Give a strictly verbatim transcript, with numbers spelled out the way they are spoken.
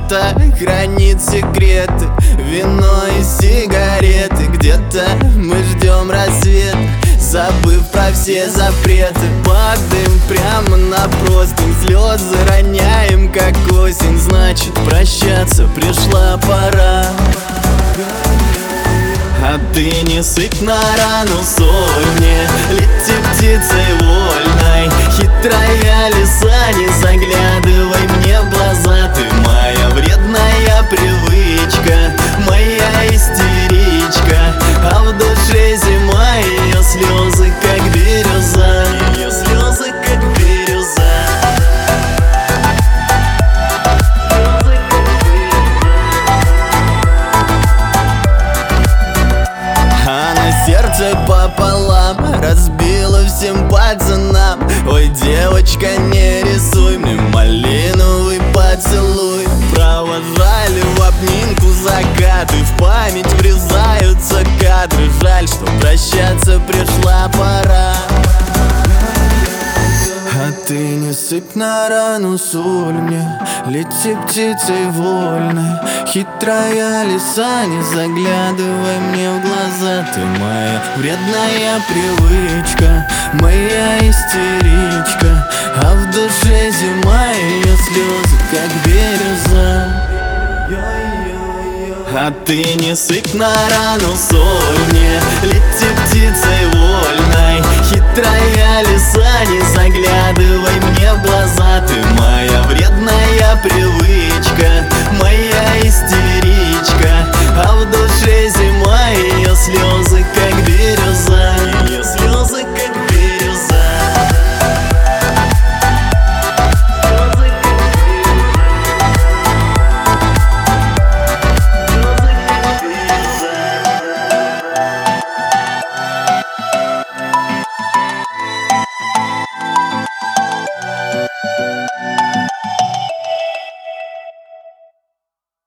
Где-то хранит секреты, вино и сигареты. Где-то мы ждем рассвет, забыв про все запреты. Падаем прямо на простынь, слезы роняем, как осень. Значит, прощаться пришла пора. А ты не сыпь на рану соль мне, лети птицей вольной. Хитрая лиса, не заглядывай мне в глаза. Ты моя вредная привычка, моя истеричка. А в душе зима, ее слезы как бирюза, ее слезы как бирюза. А на сердце пополам разбила всем пацанам. Ой, девочка, не рисуй мне малиновый поцелуй. Провожали в обнимку закаты, в память врезаются кадры. Жаль, что прощаться пришла пора. А ты не сыпь на рану соль мне, лети птицей вольной. Хитрая лиса, не заглядывай мне в глаза. Ты моя вредная привычка, моя истеричка. А в душе зима, ее слезы как бирюза. А ты не сыпь на рану соль мне, лети птицей вольной. Хитрая лиса, не заглядывай мне в глаза. Ты моя вредная привычка, моя истеричка.